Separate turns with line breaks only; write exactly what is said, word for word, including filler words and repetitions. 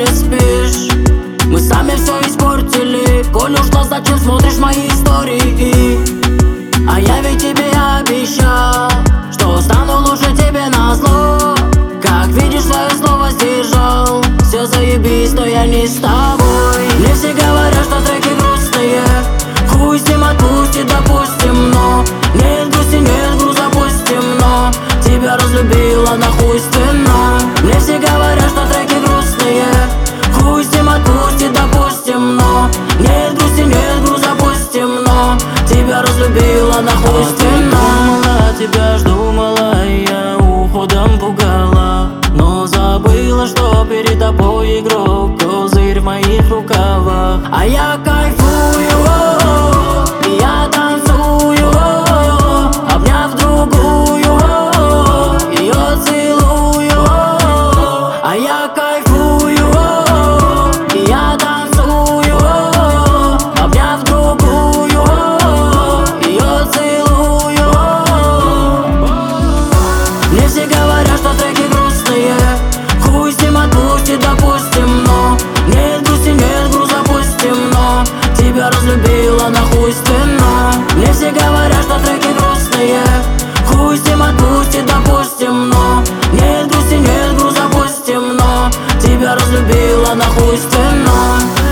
не спишь. Мы сами все испортили. Коль ушла, зачем смотришь мои истории? А я ведь тебе обещал, что стану лучше тебе назло. Как видишь, свое слово сдержал. Все заебись, но я не с тобой. Мне все говорят, что треки грустные. Хуй с ним, отпустит, допустим, но нет грусти, нет груз, запустим, но тебя разлюбила нахуйственно. Мне все говорят, что треки грустные. Хуй с ним, отпустит, допустим, но нет грусти, нет груз, запустим, но тебя разлюбила нахуйственно.
А ты думала, тебя ж думала, и я уходом пугала, но забыла, что перед тобой игрок, козырь в моих рукавах.
А я кайфую, и я танцую, обняв другую, ее целую. А я кайфую, и я танцую, обняв другую, ее целую. Мне все говорят, что треки грустные. Хуй с ним, отпустит, допустим, но нет грусти, нет груз, запустим, но тебя разлюбила нахуйственно. Мне все говорят, что треки грустные. Хуй с ним, отпустит, допустим, но нет грусти, нет груз, запустим, но тебя разлюбила нахуйственно.